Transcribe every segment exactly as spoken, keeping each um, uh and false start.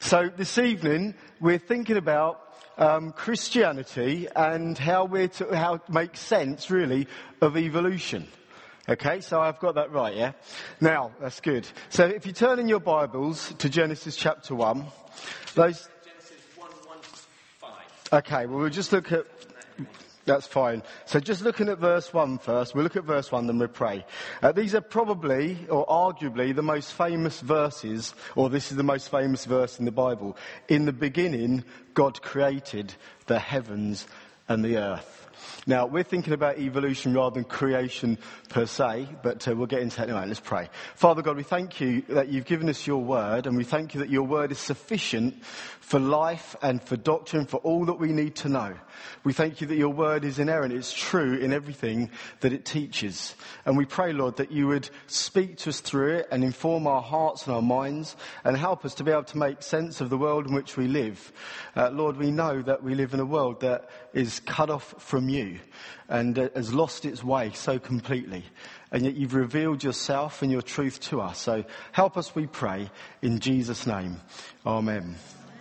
So this evening we're thinking about um, Christianity and how we're to, how to make sense really of evolution. Okay, so I've got that right, yeah? Now, that's good. So if you turn in your Bibles to Genesis chapter one, those... Genesis one, one to five. Okay, well we'll just look at... That's fine. So just looking at verse one first, we'll look at verse one, then we'll pray. Uh, these are probably, or arguably, the most famous verses, or this is the most famous verse in the Bible. In the beginning, God created the heavens and the earth. Now, we're thinking about evolution rather than creation per se, but uh, we'll get into that anyway. Let's pray. Father God, we thank you that you've given us your word, and we thank you that your word is sufficient for life and for doctrine, for all that we need to know. We thank you that your word is inerrant, it's true in everything that it teaches. And we pray, Lord, that you would speak to us through it and inform our hearts and our minds and help us to be able to make sense of the world in which we live. Uh, Lord, we know that we live in a world that is cut off from you and uh, has lost its way so completely. And yet you've revealed yourself and your truth to us. So help us, we pray, in Jesus' name. Amen.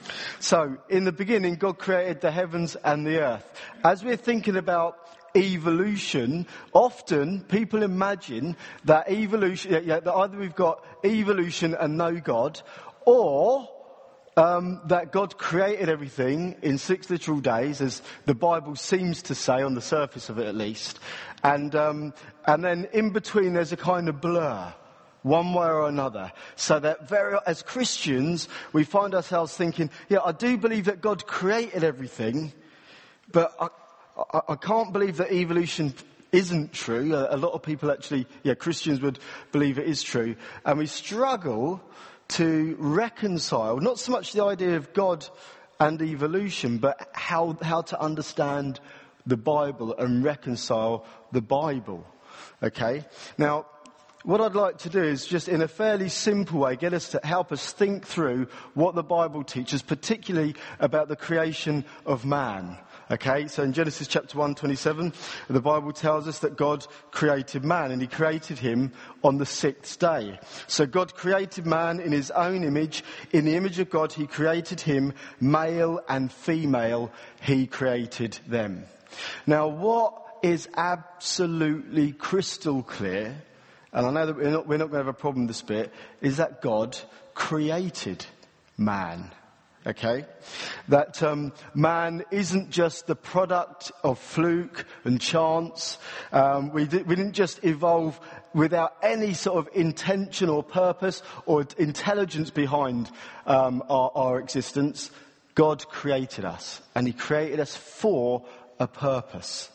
So, in the beginning, God created the heavens and the earth. As we're thinking about evolution, often people imagine that evolution, yeah, that either we've got evolution and no God, or um, that God created everything in six literal days, as the Bible seems to say, on the surface of it at least. And, um, and then in between there's a kind of blur. One way or another. So that very, as Christians, we find ourselves thinking, yeah, I do believe that God created everything, but I, I, I can't believe that evolution isn't true. A, a lot of people actually, yeah, Christians would believe it is true. And we struggle to reconcile, not so much the idea of God and evolution, but how, how to understand the Bible and reconcile the Bible. Okay? Now, what I'd like to do is just in a fairly simple way get us to help us think through what the Bible teaches, particularly about the creation of man. Okay, so in Genesis chapter one twenty-seven, the Bible tells us that God created man and he created him on the sixth day. So God created man in his own image. In the image of God, he created him, male and female, he created them. Now, what is absolutely crystal clear, and I know that we're not, we're not going to have a problem with this bit, is that God created man. Okay? That um, man isn't just the product of fluke and chance. Um, we, di- we didn't just evolve without any sort of intention or purpose or intelligence behind um, our, our existence. God created us, and he created us for a purpose.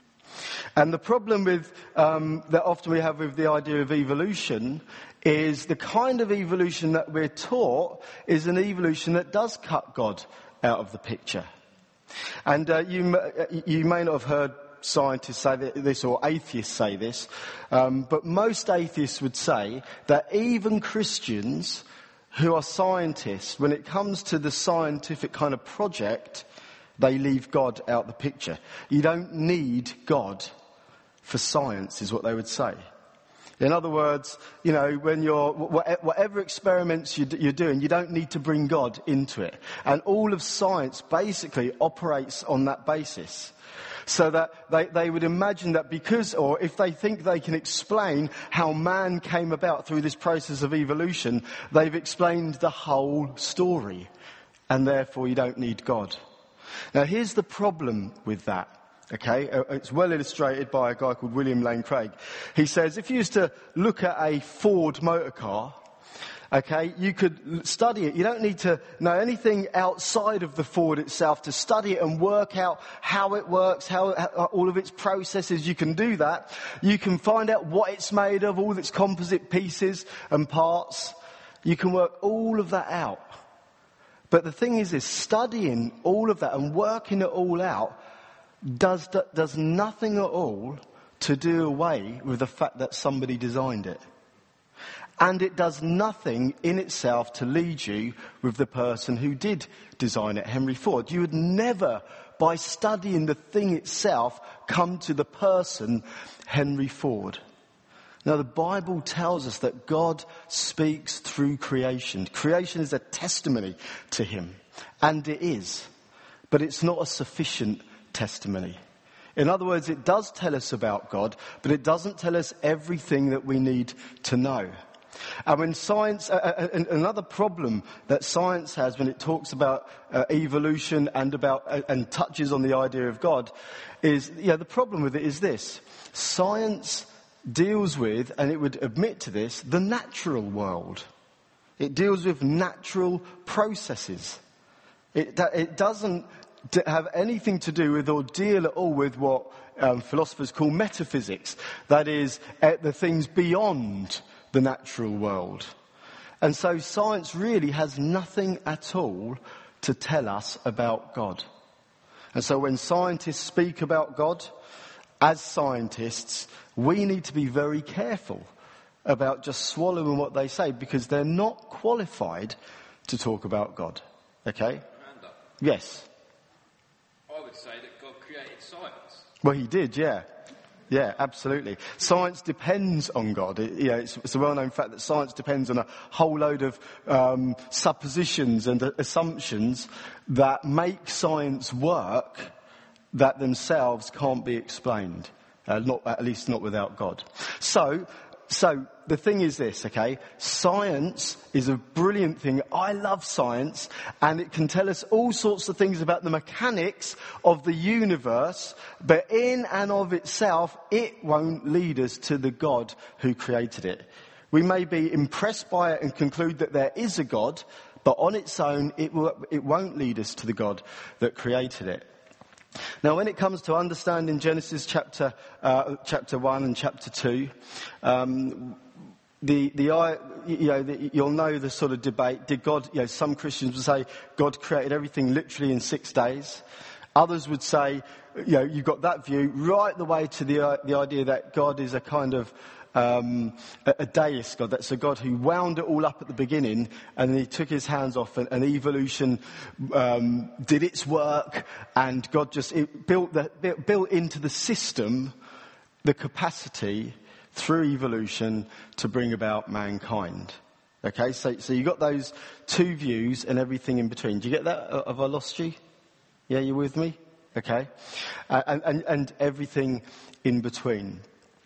And the problem with um, that often we have with the idea of evolution is the kind of evolution that we're taught is an evolution that does cut God out of the picture. And uh, you you may not have heard scientists say this or atheists say this, um, but most atheists would say that even Christians who are scientists, when it comes to the scientific kind of project, they leave God out the picture. You don't need God for science, is what they would say. In other words, you know, when you're, whatever experiments you're doing, you don't need to bring God into it. And all of science basically operates on that basis. So that they, they would imagine that because, or if they think they can explain how man came about through this process of evolution, they've explained the whole story. And therefore you don't need God. Now here's the problem with that. Okay, it's well illustrated by a guy called William Lane Craig. He says if you used to look at a Ford motor car, okay, you could study it. You don't need to know anything outside of the Ford itself to study it and work out how it works, how, how all of its processes. You can do that. You can find out what it's made of, all its composite pieces and parts. You can work all of that out. But the thing is, is studying all of that and working it all out does does nothing at all to do away with the fact that somebody designed it. And it does nothing in itself to lead you with the person who did design it, Henry Ford. You would never, by studying the thing itself, come to the person, Henry Ford. Now, the Bible tells us that God speaks through creation. Creation is a testimony to him, and it is. But it's not a sufficient testimony. In other words, it does tell us about God, but it doesn't tell us everything that we need to know. And when science, uh, uh, another problem that science has when it talks about uh, evolution and about uh, and touches on the idea of God is, yeah, the problem with it is this: science deals with, and it would admit to this, the natural world. It deals with natural processes. It, it doesn't have anything to do with or deal at all with what um, philosophers call metaphysics. That is, uh, the things beyond the natural world. And so science really has nothing at all to tell us about God. And so when scientists speak about God, as scientists, we need to be very careful about just swallowing what they say, because they're not qualified to talk about God. Okay? Amanda, Yes. I would say that God created science. Well, he did, yeah. Yeah, absolutely. Science depends on God. It, you know, it's, it's a well-known fact that science depends on a whole load of um, suppositions and uh, assumptions that make science work that themselves can't be explained. Uh, not, at least not without God. So, so the thing is this, okay? Science is a brilliant thing. I love science, and it can tell us all sorts of things about the mechanics of the universe, but in and of itself, it won't lead us to the God who created it. We may be impressed by it and conclude that there is a God, but on its own, it will, it won't lead us to the God that created it. Now, when it comes to understanding Genesis chapter uh, chapter one and chapter two, um, the the you know the, you'll know the sort of debate. Did God? You know, some Christians would say God created everything literally in six days. Others would say, you know, you've got that view right the way to the uh, the idea that God is a kind of Um, a, a deist God. That's a God who wound it all up at the beginning, and then he took his hands off, and, and evolution um, did its work, and God just it built, the, built into the system the capacity through evolution to bring about mankind. Okay, so so you got those two views and everything in between. Do you get that? Have I lost you? Yeah, you with me? Okay, uh, and, and and everything in between.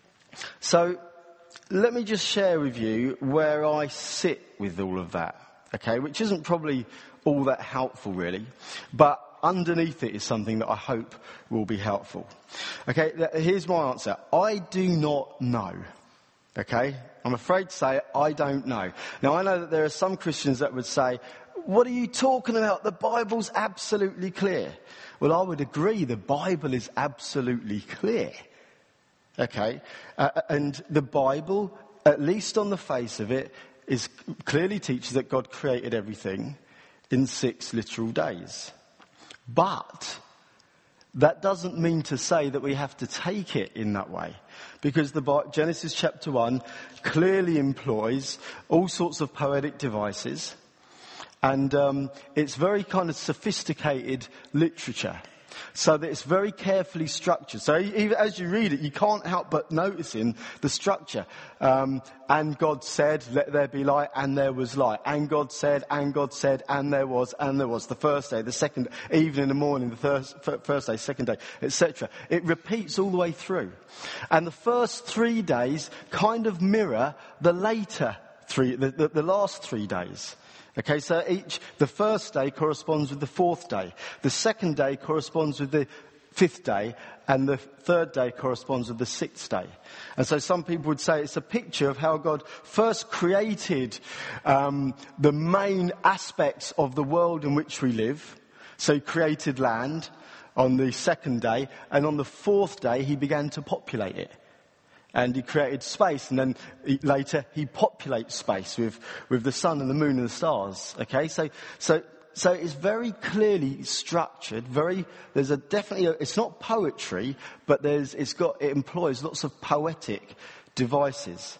So let me just share with you where I sit with all of that, okay, which isn't probably all that helpful really, but underneath it is something that I hope will be helpful. Okay, here's my answer. I do not know, okay? I'm afraid to say I don't know. Now, I know that there are some Christians that would say, what are you talking about? The Bible's absolutely clear. Well, I would agree, the Bible is absolutely clear. Okay, uh, and the Bible, at least on the face of it, is clearly teaches that God created everything in six literal days. But that doesn't mean to say that we have to take it in that way, because the Genesis chapter one clearly employs all sorts of poetic devices, and um, it's very kind of sophisticated literature. So that it's very carefully structured. So even as you read it, you can't help but noticing the structure. Um, and God said, let there be light, and there was light. And God said, and God said, and there was, and there was. The first day, the second, even in the morning, the first, first day, second day, et cetera. It repeats all the way through. And the first three days kind of mirror the later three, the, the, the last three days. Okay, so each, the first day corresponds with the fourth day. The second day corresponds with the fifth day, and the third day corresponds with the sixth day. And so some people would say it's a picture of how God first created um, the main aspects of the world in which we live. So he created land on the second day, and on the fourth day he began to populate it. And he created space, and then he, later he populates space with, with the sun and the moon and the stars. Okay, so so so it's very clearly structured. Very there's a definitely a, it's not poetry, but there's it's got it employs lots of poetic devices.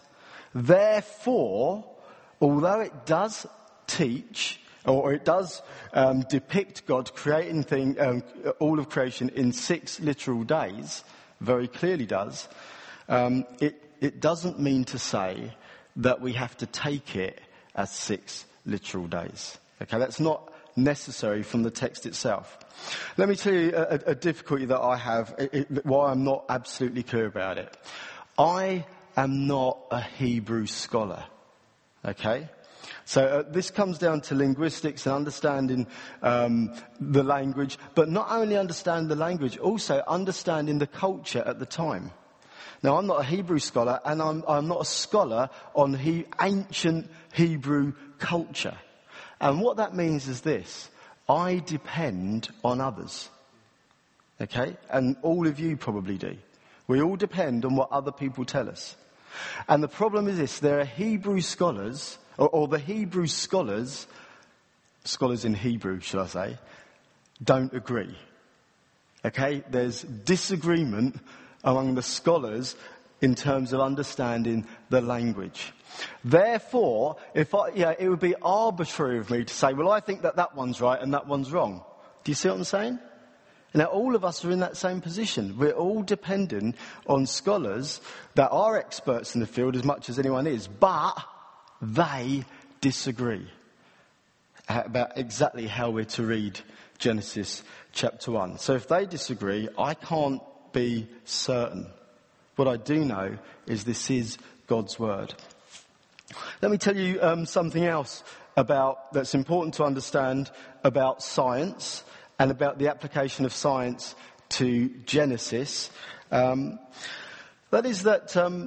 Therefore, although it does teach or it does um, depict God creating thing um, all of creation in six literal days, very clearly does. Um, it it doesn't mean to say that we have to take it as six literal days. Okay, that's not necessary from the text itself. Let me tell you a, a difficulty that I have, it, it, why I'm not absolutely clear about it. I am not a Hebrew scholar. Okay? So uh, this comes down to linguistics and understanding um, the language, but not only understand the language, also understanding the culture at the time. Now, I'm not a Hebrew scholar, and I'm, I'm not a scholar on he, ancient Hebrew culture. And what that means is this: I depend on others. Okay? And all of you probably do. We all depend on what other people tell us. And the problem is this: there are Hebrew scholars, or, or the Hebrew scholars, scholars in Hebrew, shall I say, don't agree. Okay? There's disagreement among the scholars in terms of understanding the language. Therefore, if I, yeah, it would be arbitrary of me to say, well, I think that that one's right and that one's wrong. Do you see what I'm saying? Now, all of us are in that same position. We're all dependent on scholars that are experts in the field as much as anyone is, but they disagree about exactly how we're to read Genesis chapter one. So if they disagree, I can't be certain. What I do know is this is God's word. Let me tell you um, something else about that's important to understand about science and about the application of science to Genesis. Um, that is that um,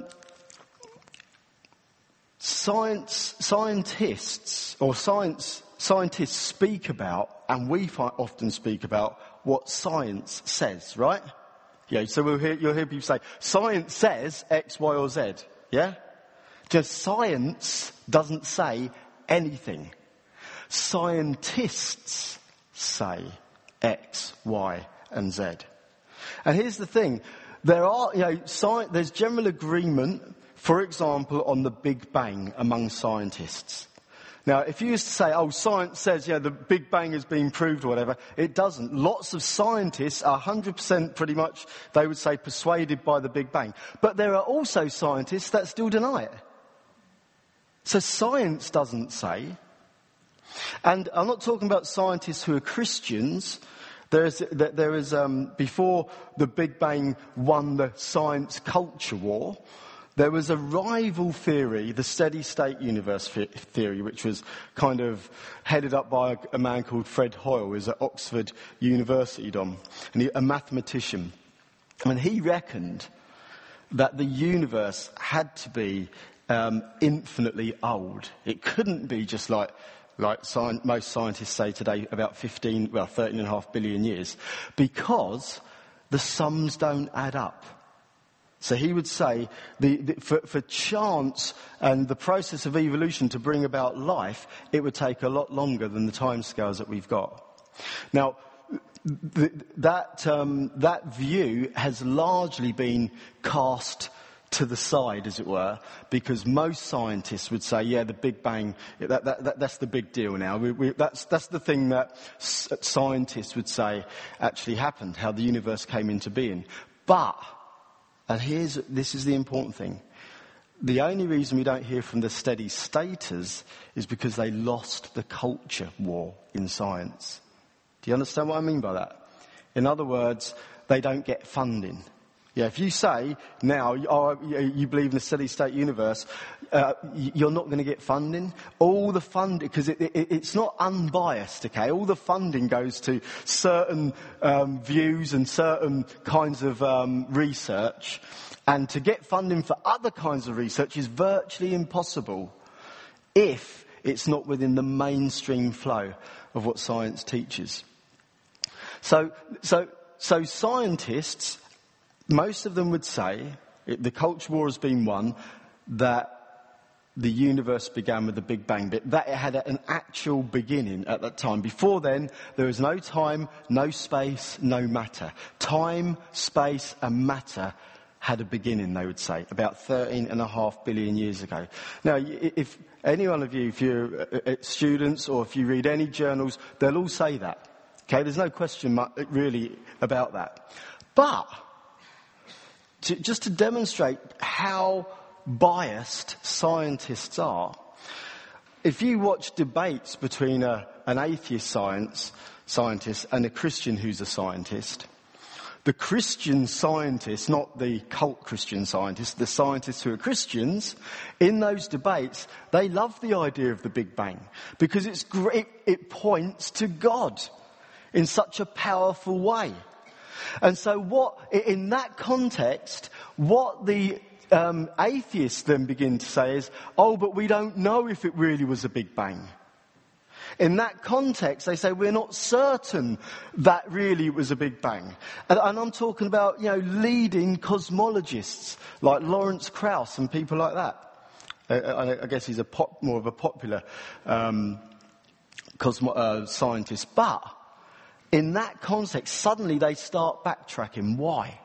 science scientists or science scientists speak about, and we fi- often speak about, what science says, right? Yeah, so we'll hear, you'll hear people say, science says X, Y, or Z. Yeah? Just science doesn't say anything. Scientists say X, Y, and Z. And here's the thing. There are, you know, sci- there's general agreement, for example, on the Big Bang among scientists. Now, if you used to say, oh, science says, yeah, the Big Bang has been proved or whatever, it doesn't. Lots of scientists are one hundred percent pretty much, they would say, persuaded by the Big Bang. But there are also scientists that still deny it. So science doesn't say. And I'm not talking about scientists who are Christians. There is, there is um, before the Big Bang won the science culture war, there was a rival theory, the steady state universe theory, which was kind of headed up by a man called Fred Hoyle, who's at Oxford University, Dom, and he, a mathematician. And he reckoned that the universe had to be um, infinitely old. It couldn't be just like like sci- most scientists say today, about fifteen, well, thirteen and a half billion years, because the sums don't add up. So he would say, the, the, for, for chance and the process of evolution to bring about life, it would take a lot longer than the timescales that we've got. Now, th- that um, that view has largely been cast to the side, as it were, because most scientists would say, yeah, the Big Bang, that, that, that, that's the big deal now. We, we, that's, that's the thing that s- scientists would say actually happened, how the universe came into being. But, and here's, this is the important thing, the only reason we don't hear from the steady staters is because they lost the culture war in science. Do you understand what I mean by that? In other words, they don't get funding. Yeah, if you say now, oh, you believe in the steady state universe, uh, you're not going to get funding. All the funding, because it, it, it's not unbiased, okay? All the funding goes to certain um, views and certain kinds of um, research. And to get funding for other kinds of research is virtually impossible if it's not within the mainstream flow of what science teaches. So, so, so scientists, most of them would say, the culture war has been won, that the universe began with the Big Bang, but that it had an actual beginning at that time. Before then, there was no time, no space, no matter. Time, space, and matter had a beginning, they would say, about thirteen and a half billion years ago. Now, if any one of you, if you're students or if you read any journals, they'll all say that. Okay, there's no question really about that. But to, just to demonstrate how biased scientists are. If you watch debates between a, an atheist science scientist and a Christian who's a scientist, the Christian scientists, not the cult Christian scientists, the scientists who are Christians, in those debates, they love the idea of the Big Bang because it's great, it points to God in such a powerful way. And so what, in that context, what the um, atheists then begin to say is, oh, but we don't know if it really was a Big Bang. In that context, they say we're not certain that really it was a Big Bang. And, and I'm talking about, you know, leading cosmologists like Lawrence Krauss and people like that. I, I guess he's a pop, more of a popular um, cosmo, uh, scientist. But in that context, suddenly they start backtracking. Why?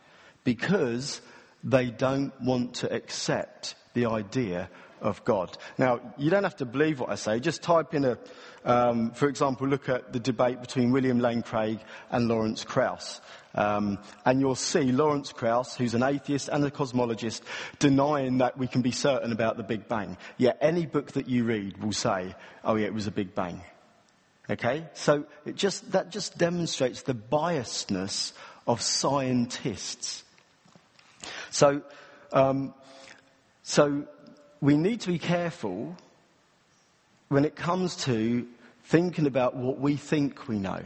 Because they don't want to accept the idea of God. Now, you don't have to believe what I say. Just type in a, um, for example, look at the debate between William Lane Craig and Lawrence Krauss. Um, and you'll see Lawrence Krauss, who's an atheist and a cosmologist, denying that we can be certain about the Big Bang. Yet any book that you read will say, oh yeah, it was a Big Bang. Okay? So it just, that just demonstrates the biasness of scientists. So, um, so, we need to be careful when it comes to thinking about what we think we know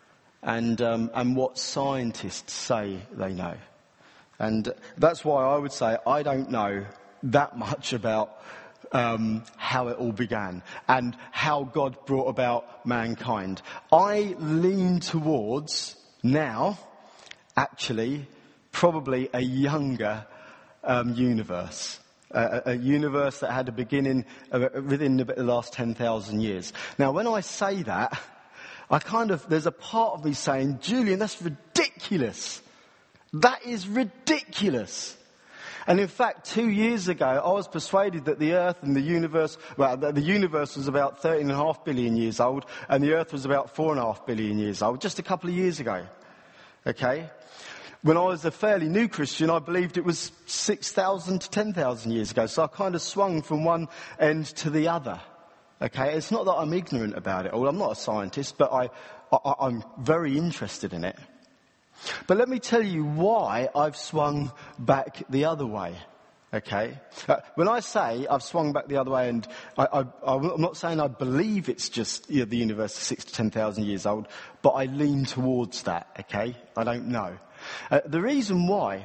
and um, and what scientists say they know. And that's why I would say I don't know that much about um, how it all began and how God brought about mankind. I lean towards now, actually, probably a younger um, universe. A, a universe that had a beginning uh, within the last ten thousand years. Now, when I say that, I kind of, there's a part of me saying, Julian, that's ridiculous. That is ridiculous. And in fact, two years ago, I was persuaded that the Earth and the universe, well, the universe was about thirteen and a half billion years old, and the Earth was about four and a half billion years old, just a couple of years ago. Okay? When I was a fairly new Christian, I believed it was six thousand to ten thousand years ago. So I kind of swung from one end to the other. Okay, it's not that I'm ignorant about it all. I'm not a scientist, but I, I, I'm very interested in it. But let me tell you why I've swung back the other way. Okay, uh, when I say I've swung back the other way, and I, I, I'm not saying I believe it's just, you know, the universe is six to ten thousand years old, but I lean towards that. Okay, I don't know. Uh, the reason why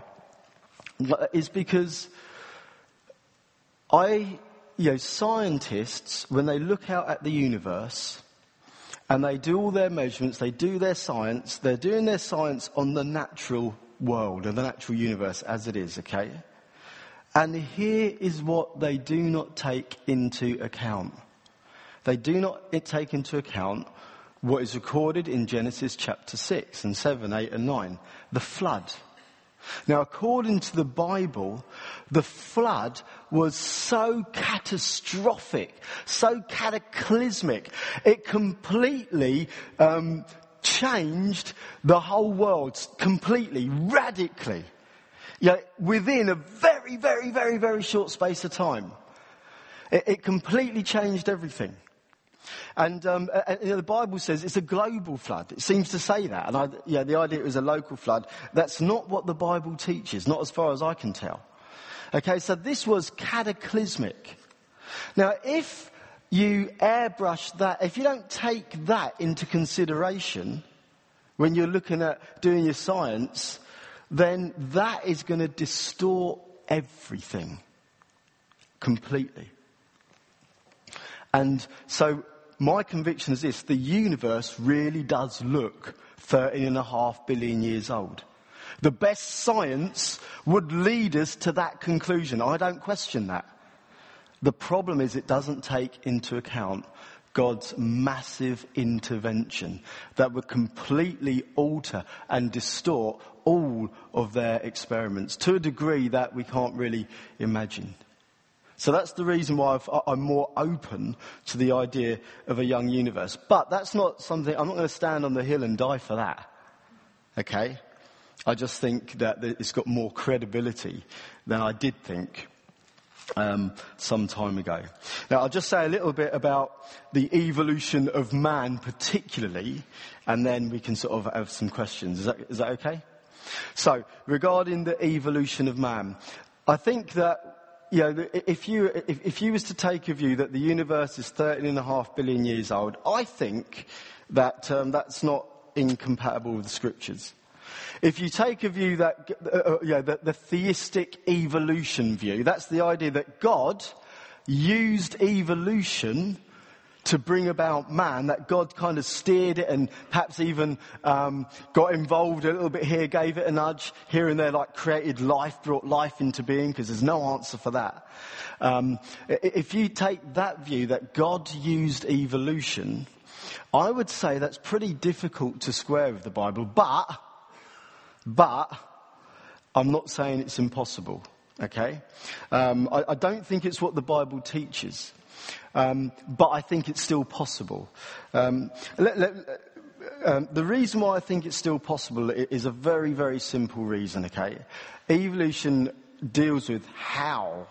is because I, you know, scientists, when they look out at the universe and they do all their measurements, they do their science, they're doing their science on the natural world and the natural universe as it is, okay? And here is what they do not take into account. They do not take into account what is recorded in Genesis chapter six and seven, eight and nine, the flood. Now, according to the Bible, the flood was so catastrophic, so cataclysmic, it completely um, changed the whole world, completely, radically. You know, within a very, very, very, very short space of time. It, it completely changed everything. And, um, and you know, the Bible says it's a global flood. It seems to say that. And I, yeah, the idea it was a local flood, that's not what the Bible teaches, not as far as I can tell. Okay, so this was cataclysmic. Now, if you airbrush that, if you don't take that into consideration when you're looking at doing your science, then that is going to distort everything completely. And so my conviction is this: the universe really does look thirteen and a half billion years old. The best science would lead us to that conclusion. I don't question that. The problem is it doesn't take into account God's massive intervention that would completely alter and distort all of their experiments to a degree that we can't really imagine. So that's the reason why I've, I'm more open to the idea of a young universe. But that's not something, I'm not going to stand on the hill and die for that. Okay? I just think that it's got more credibility than I did think. um, some time ago. Now, I'll just say a little bit about the evolution of man particularly, and then we can sort of have some questions. Is that, is that okay? So, regarding the evolution of man, I think that, you know, if you, if, if you was to take a view that the universe is thirteen and a half billion years old, I think that um, that's not incompatible with the scriptures. If you take a view that, uh, you know, the, the theistic evolution view, that's the idea that God used evolution to bring about man, that God kind of steered it and perhaps even um, got involved a little bit here, gave it a nudge here and there, like created life, brought life into being, because there's no answer for that. Um, if you take that view that God used evolution, I would say that's pretty difficult to square with the Bible, but, but, I'm not saying it's impossible, okay? Um, I, I don't think it's what the Bible teaches. Um, but I think it's still possible. Um, let, let, um, the reason why I think it's still possible is a very, very simple reason, okay? Evolution deals with how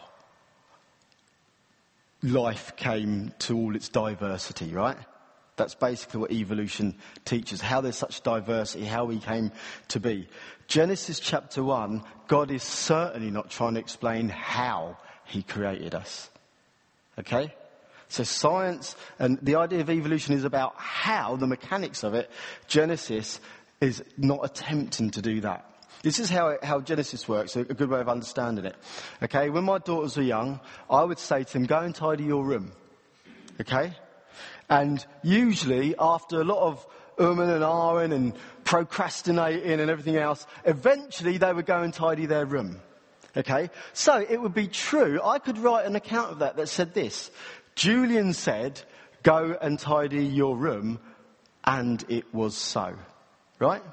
life came to all its diversity, right? That's basically what evolution teaches, how there's such diversity, how we came to be. Genesis chapter one, God is certainly not trying to explain how he created us. Okay? So science and the idea of evolution is about how, the mechanics of it. Genesis is not attempting to do that. This is how it, how Genesis works, a good way of understanding it. Okay, when my daughters were young, I would say to them, go and tidy your room. Okay? And usually, after a lot of umming and ahhing and procrastinating and everything else, eventually they would go and tidy their room. Okay? So it would be true, I could write an account of that that said this. Julian said, go and tidy your room, and it was so. Right?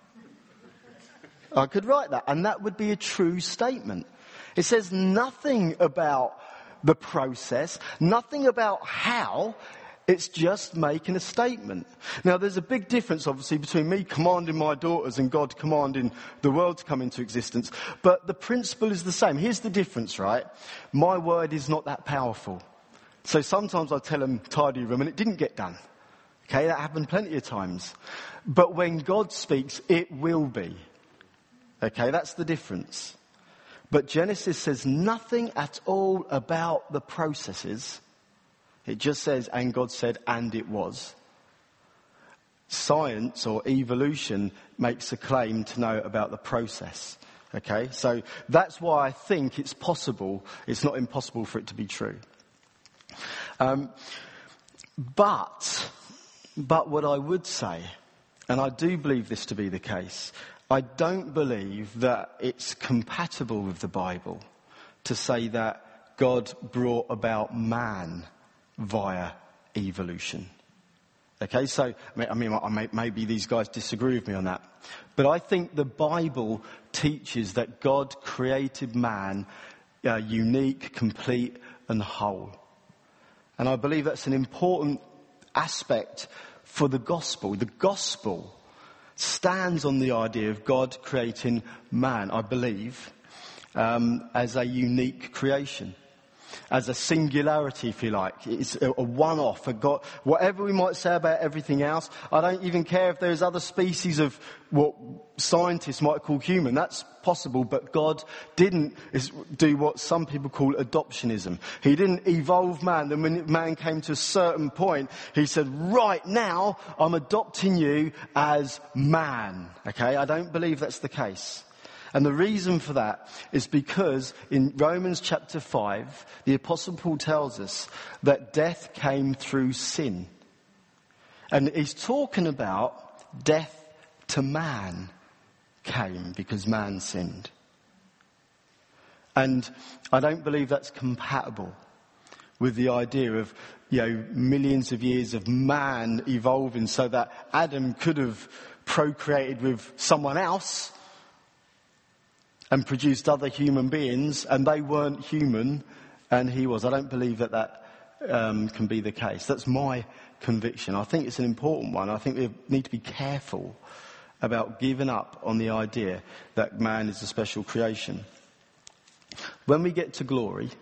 I could write that, and that would be a true statement. It says nothing about the process, nothing about how, it's just making a statement. Now, there's a big difference, obviously, between me commanding my daughters and God commanding the world to come into existence, but the principle is the same. Here's the difference, right? My word is not that powerful. So sometimes I tell them, tidy your room, and it didn't get done. Okay, that happened plenty of times. But when God speaks, it will be. Okay, that's the difference. But Genesis says nothing at all about the processes. It just says, and God said, and it was. Science or evolution makes a claim to know about the process. Okay, so that's why I think it's possible, it's not impossible for it to be true. Um, but, but what I would say, and I do believe this to be the case, I don't believe that it's compatible with the Bible to say that God brought about man via evolution. Okay, so, I mean, I may, maybe these guys disagree with me on that. But I think the Bible teaches that God created man uh, unique, complete and whole. And I believe that's an important aspect for the gospel. The gospel stands on the idea of God creating man, I believe, um, as a unique creation. As a singularity, if you like. It's a, a one-off. A God, whatever we might say about everything else, I don't even care if there's other species of what scientists might call human. That's possible, but God didn't do what some people call adoptionism. He didn't evolve man. Then when man came to a certain point, he said, right now, I'm adopting you as man. Okay, I don't believe that's the case. And the reason for that is because in Romans chapter five, the Apostle Paul tells us that death came through sin. And he's talking about death to man came because man sinned. And I don't believe that's compatible with the idea of, you know, millions of years of man evolving so that Adam could have procreated with someone else and produced other human beings, and they weren't human, and he was. I don't believe that that um, can be the case. That's my conviction. I think it's an important one. I think we need to be careful about giving up on the idea that man is a special creation. When we get to glory,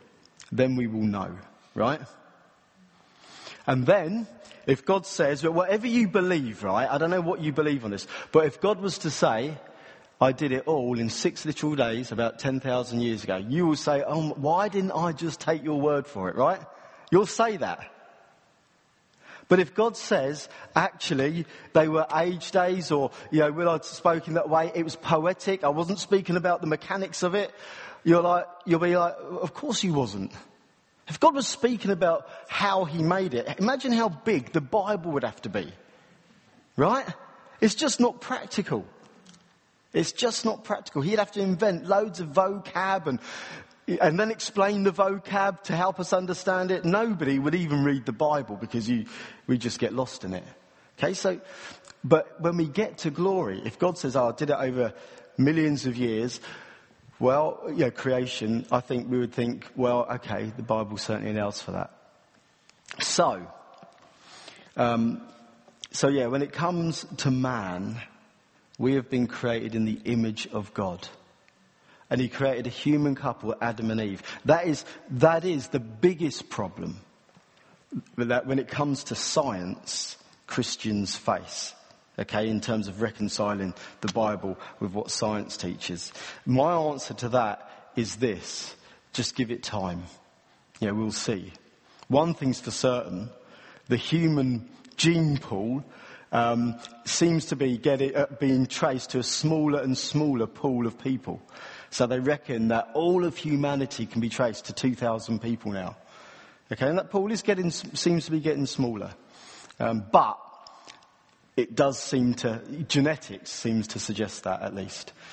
then we will know, right? And then, if God says, well, whatever you believe, right, I don't know what you believe on this, but if God was to say, I did it all in six literal days about ten thousand years ago, you will say, oh, why didn't I just take your word for it, right? You'll say that. But if God says, actually, they were age days, or, you know, when I'd spoken that way, it was poetic, I wasn't speaking about the mechanics of it, you're like, you'll be like, of course he wasn't. If God was speaking about how he made it, imagine how big the Bible would have to be. Right? It's just not practical. It's just not practical. He'd have to invent loads of vocab and and then explain the vocab to help us understand it. Nobody would even read the Bible because you, we just get lost in it. Okay, so, but when we get to glory, if God says, oh, I did it over millions of years, well, you know, creation, I think we would think, well, okay, the Bible certainly allows for that. So, um, so yeah, when it comes to man, we have been created in the image of God. And he created a human couple, Adam and Eve. That is, that is the biggest problem that when it comes to science, Christians face. Okay, in terms of reconciling the Bible with what science teaches. My answer to that is this. Just give it time. You know, we'll see. One thing's for certain. The human gene pool um, seems to be getting, uh, being traced to a smaller and smaller pool of people. So they reckon that all of humanity can be traced to two thousand people now. Okay, and that pool is getting, seems to be getting smaller. Um, but it does seem to, genetics seems to suggest that at least.